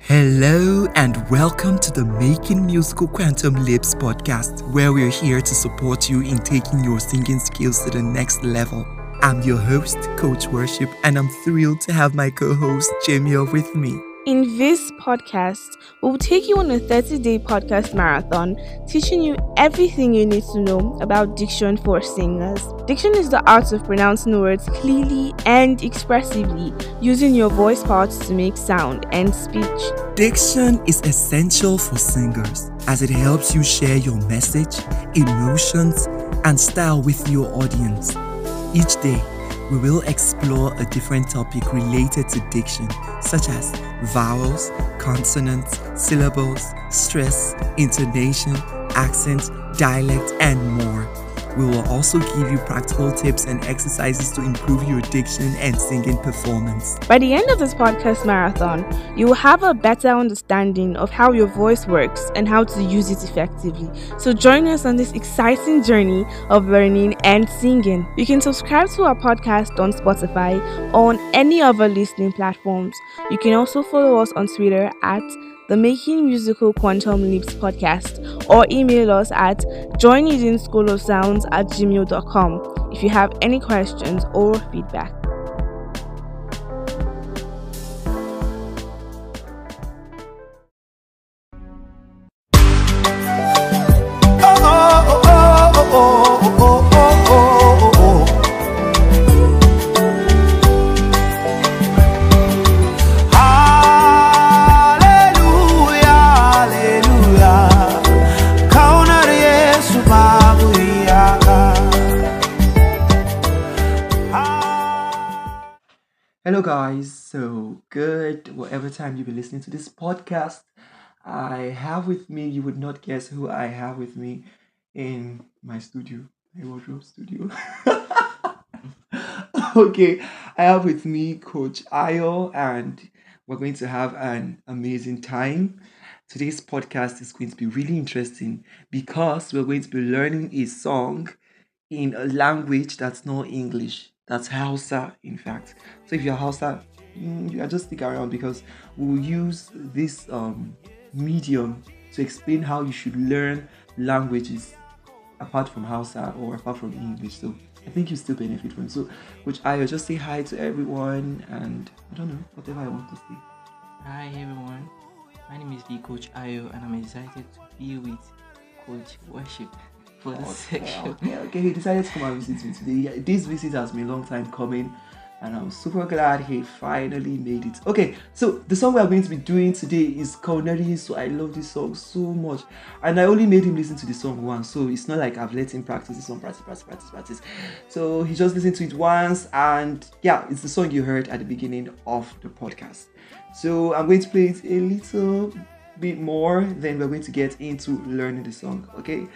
Hello and welcome to the Making Musical Quantum Leaps podcast, where we're here to support you in taking your singing skills to the next level. I'm your host, Coach Worship, and I'm thrilled to have my co-host, Jamie, with me. In this podcast, we'll take you on a 30-day podcast marathon, teaching you everything you need to know about diction for singers. Diction is the art of pronouncing words clearly and expressively, using your voice parts to make sound and speech. Diction is essential for singers as it helps you share your message, emotions, and style with your audience. Each day, we will explore a different topic related to diction, such as vowels, consonants, syllables, stress, intonation, accent, dialect, and more. We will also give you practical tips and exercises to improve your diction and singing performance. By the end of this podcast marathon, you will have a better understanding of how your voice works and how to use it effectively. So join us on this exciting journey of learning and singing. You can subscribe to our podcast on Spotify or on any other listening platforms. You can also follow us on Twitter at the Making Musical Quantum Leaps podcast, or email us at joinedenSchoolofSounds@gmail.com if you have any questions or feedback. Hello guys, so good whatever time you've been listening to this podcast. I have with me, you would not guess who I have with me in my studio, my wardrobe studio. Okay, I have with me Coach Ayo, and we're going to have an amazing time. Today's podcast is going to be really interesting because we're going to be learning a song in a language that's not English. That's Hausa, in fact. So if you're Hausa, you just stick around because we'll use this medium to explain how you should learn languages apart from Hausa or apart from English. So I think you still benefit from it. So, Coach Ayo, just say hi to everyone, and I don't know, whatever I want to say. Hi everyone, my name is Coach Ayo, and I'm excited to be with Coach Worship for this section. Okay, he decided to come and visit me today. This visit has been a long time coming, and I'm super glad he finally made it. Okay, so the song we are going to be doing today is Kaunari. So I love this song so much, and I only made him listen to the song once, so it's not like I've let him practice this song, practice. So he just listened to it once, and yeah, it's the song you heard at the beginning of the podcast. So I'm going to play it a little bit more, then we're going to get into learning the song. Okay.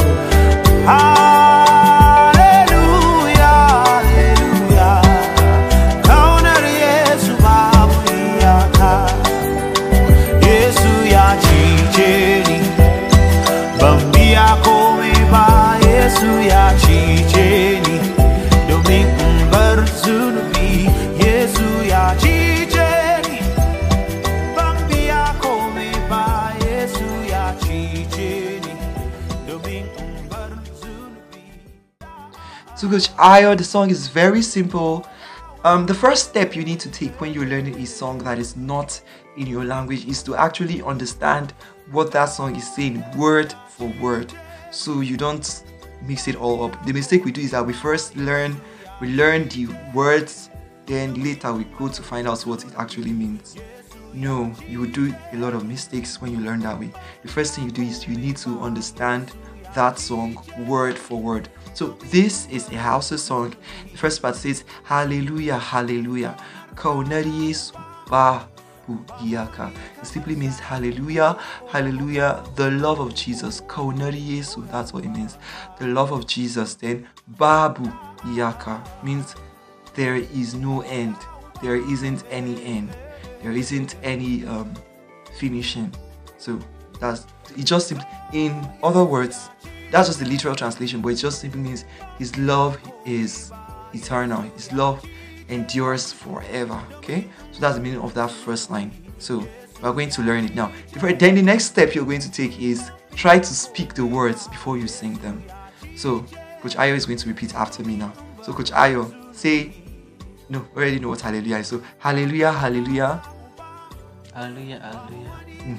Hallelujah, hallelujah. Kaunari Yesu babu yaka. Yesu ya chicheni. Bambi yako meba. Yesu ya chicheni. Domin umbar zunubi. Yesu ya chicheni. Bambi yako meba. Yesu ya chicheni. Domin umbar zunubi. So Coach Ayo, the song is very simple. The first step you need to take when you're learning a song that is not in your language is to actually understand what that song is saying word for word, so you don't mix it all up. The mistake we do is that we first learn the words, then later we go to find out what it actually means. No, you will do a lot of mistakes when you learn that way. The first thing you do is you need to understand that song word for word. So this is a Hausa song. The first part says Hallelujah, Hallelujah. Kaunari Yesu babu yaka. It simply means Hallelujah, Hallelujah, the love of Jesus. Kaunari Yesu, that's what it means. The love of Jesus. Then babu yaka means there is no end. There isn't any end. There isn't any finishing. So that's it. Just simply, in other words, that's just the literal translation, but it just simply means his love is eternal. His love endures forever. Okay, so that's the meaning of that first line. So We're going to learn it now. Then the next step you're going to take is try to speak the words before you sing them. So Coach Ayo is going to repeat after me now. So Coach Ayo, say, no, already know what hallelujah is. So hallelujah, hallelujah. Hallelujah, hallelujah.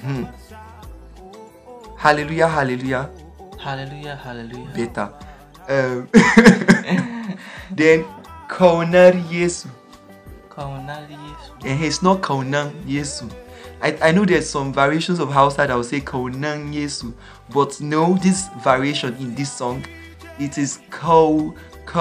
Hallelujah, hallelujah. Hallelujah, hallelujah. Better. Then Kaunar Yesu. Kaunar Yesu. And it's not Kaunan Yesu. I know there's some variations of Hausa that will say Kaunan Yesu, but no, this variation in this song, it is Kaunar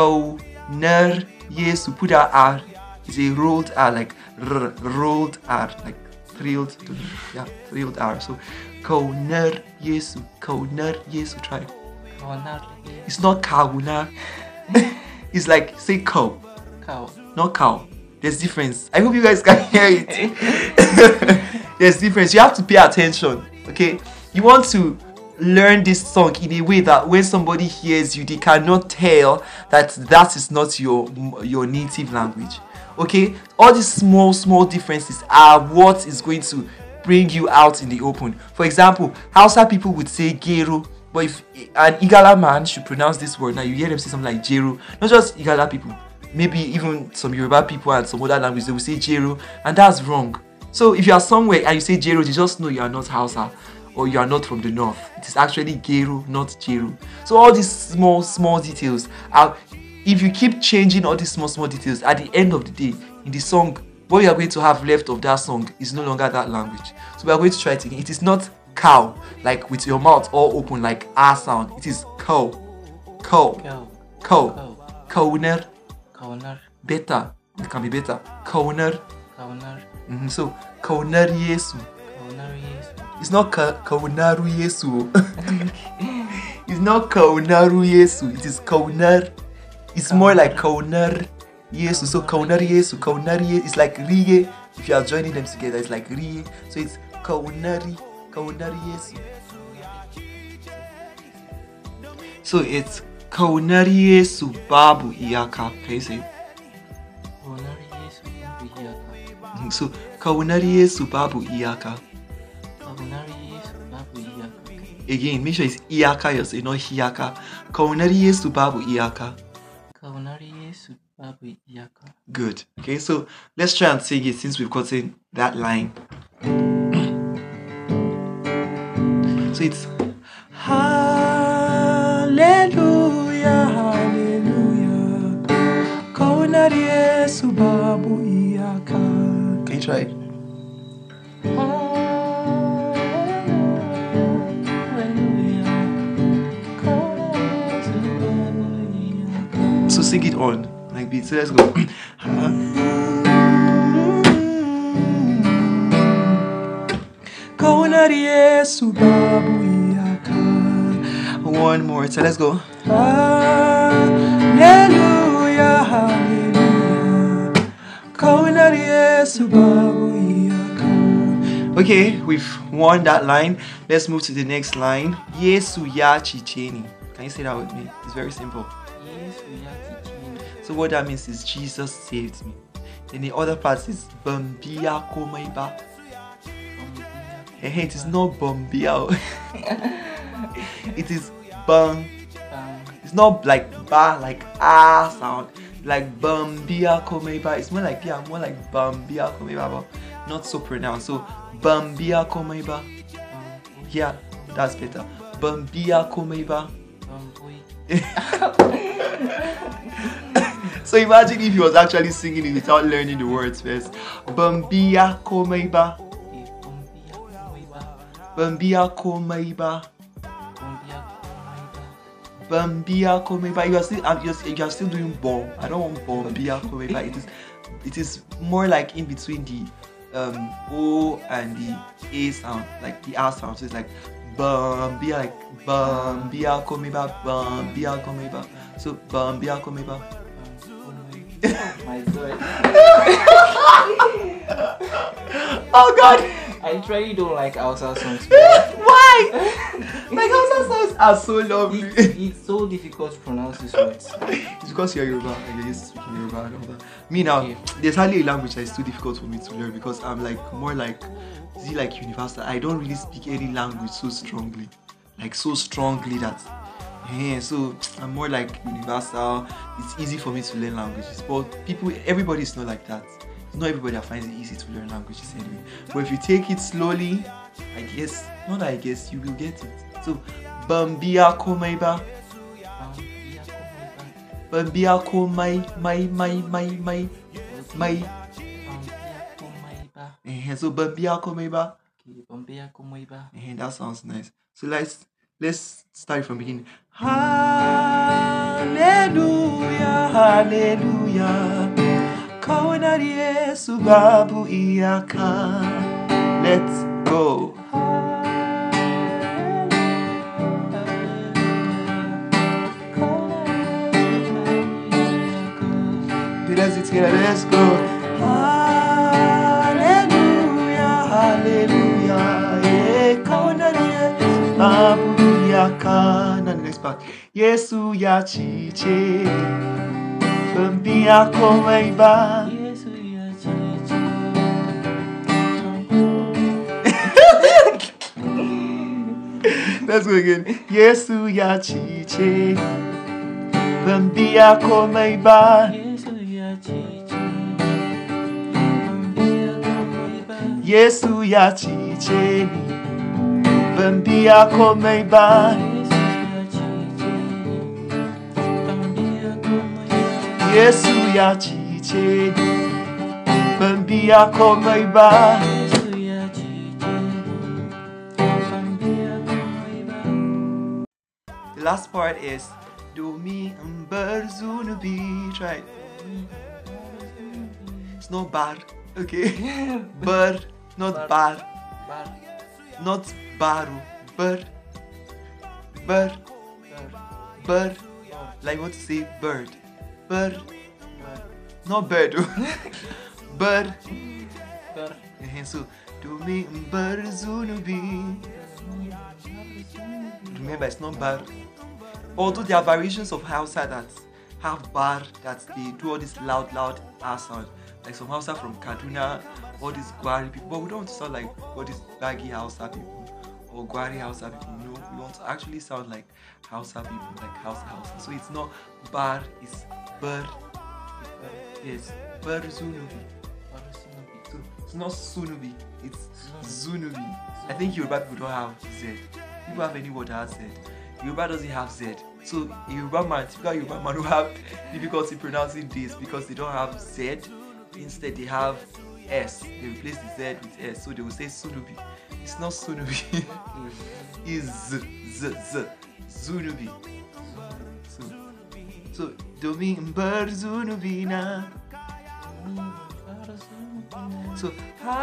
Yesu. Put that R. It's a rolled R, like rolled R, like thrilled R. So Kaunar Yesu. Kaunar Yesu. Try. Kaunar Yesu. It's not Kaunar. It's like say cow. Cow. Not cow. There's difference. I hope you guys can hear it. There's difference. You have to pay attention. Okay? You want to learn this song in a way that when somebody hears you, they cannot tell that is not your native language. Okay? All these small differences are what is going to bring you out in the open. For example, Hausa people would say gero, but if an Igala man should pronounce this word, now you hear them say something like jero. Not just Igala people, maybe even some Yoruba people and some other languages, they will say jero, and that's wrong. So if you are somewhere and you say jero, you just know you are not Hausa or you are not from the north. It is actually gero, not jero. So all these small details are, if you keep changing all these small details, at the end of the day, in the song, what you are going to have left of that song is no longer that language. So we are going to try it again. It is not cow, like with your mouth all open like R sound. It is cow. Kaunar. Better. It can be better. Kaunar. So Kaunar Yesu. It's not Kaunaru Yesu. It's not Kaunaru Yesu. It is Kaunar. It's more like Kaunar Yesu. So Kaunar Yesu. Kaunar Yesu. It's like Rie. If you are joining them together, it's like Rie. So it's Kaunari Yesu. So it's Kaunari Yesu Babu Iyaka. Can you say it? Kaunari Yesu Babu Iyaka. So Kaunari Yesu Babu Iyaka. Kaunari Yesu Babu Iyaka. Again, make sure it's Iyaka, you say, not Hiyaka. Kaunari Yesu Babu Iyaka. Kaunari Yesu Babu Iyaka. Good. Okay, so let's try and sing it since we've gotten that line. So it's Hallelujah, Hallelujah. Kaunari Yesu Babu Iyaka. Can you try it? So sing it on like beat. So let's go. One more. So let's go. Hallelujah, hallelujah. Okay, we've won that line. Let's move to the next line. Yesu ya chicheni. Can you say that with me? It's very simple. So what that means is Jesus saved me. Then the other part is Bambia komaiba. It is not Bambia. It is bang. It's not like ba, like ah sound. Like Bambia komaiba. It's more like Bambia komaiba, but not so pronounced. So Bambia komaiba. Yeah, that's better. Bambia komaiba. So imagine if he was actually singing it without learning the words first. Bambia komaiba. Bambia komaiba. Bambia komaiba. You are still doing bomb. I don't want Bambia komaiba. It is more like in between the O and the A sound, like the R sound. So it's like Bambia, like Bambia komaiba, Bambia komaiba. So Bambia komaiba. My God. Oh God. I literally don't like Hausa songs. Why? Like Hausa songs are so lovely. It's so difficult to pronounce these words. It's because you're Yoruba and you're used to speaking Yoruba and all that. Me now, there's hardly a language that is too difficult for me to learn because I'm like more like, is it like universal? I don't really speak any language so strongly. Like so strongly that, yeah, so I'm more like universal. It's easy for me to learn languages. But everybody is not like that. It's not everybody that finds it easy to learn languages anyway. But if you take it slowly, you will get it. So, Bambia Komaiba. Bambia Komai, my. So Bambia Komaiba. And that sounds nice. So let's start from the beginning. Hallelujah, hallelujah. Kaunari Yesu babu iyaka. Let's go. Let's do it together. Let's go. Hallelujah, hallelujah. Kaunari Yesu babu iyaka. Now the next part. Yesu ya chiche. Bambia komaiba. Let's go again. Yesu ya chiche. Bambia komaiba. Yesu ya chiche. Bambia komaiba. Yesu ya chiche. Bambia komaiba. The last part is do me umberzunubi. Try it. It's not bar, okay? Bird, not bar. Not baru. Bird. Bird. Bird. Like what to say bird. Bird. Not bird. Bird. So do me umberzunubi. Remember, it's not bar. Although there are variations of Hausa that have bar, that they do all this loud R sound. Like some Hausa from Kaduna, all these Gwari people. But we don't want to sound like all these baggy Hausa people or Gwari Hausa people. No, we want to actually sound like Hausa people, like Hausa. So it's not bar, it's bar. Yes, bar Zunubi. So it's not Sunubi, it's Zunubi. I think Yoruba people don't have Z. People have any word that has Z. Yoruba doesn't have Z. So typical Yoruba man who have difficulty pronouncing this because they don't have Z. Instead they have S. They replace the Z with S. So they will say Sunubi. It's not Sunubi. It's Z. Zunubi. So Domi Mbar Zunubina. So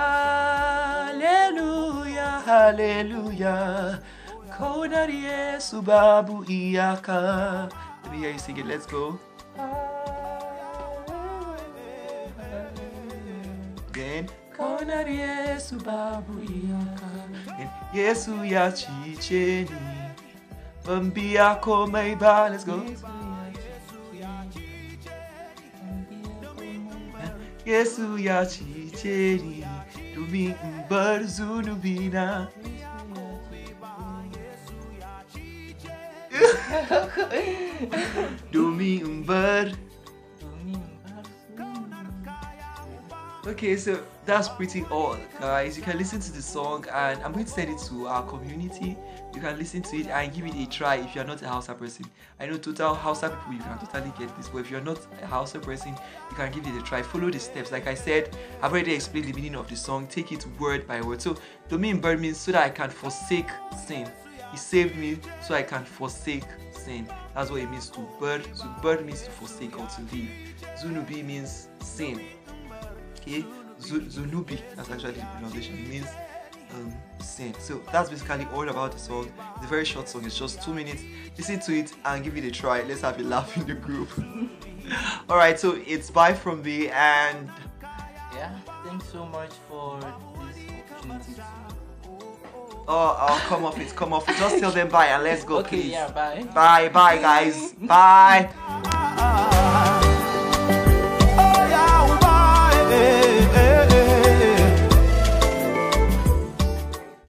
hallelujah, hallelujah. Kaunari Yesu babu iyaka. Let me hear you sing it. Let's go. Again. Kaunari Yesu babu iyaka. And Yesu ya chicheni. Bambia komaiba. Let's go. Yesu ya chicheni. Dumi mbar zunubina. Dumi umbar. Okay, so that's pretty all, guys. You can listen to the song and I'm going to send it to our community. You can listen to it and give it a try if you're not a Hausa person. I know total Hausa people, you can totally get this, but if you're not a Hausa person, you can give it a try. Follow the steps. Like I said, I've already explained the meaning of the song. Take it word by word. So Domi umbar means so that I can forsake sin. He saved me so I can forsake sin. That's what it means to bird. So bird means to forsake or to leave. Zunubi means sin. Okay? Zunubi, that's actually the pronunciation. It means sin. So that's basically all about the song. It's a very short song. It's just 2 minutes. Listen to it and give it a try. Let's have a laugh in the group. Alright, so it's bye from me and yeah, thanks so much for this opportunity wanted to. Oh, come off it. Just tell them bye and let's go, Okay, please. yeah, bye. Bye, guys. Bye.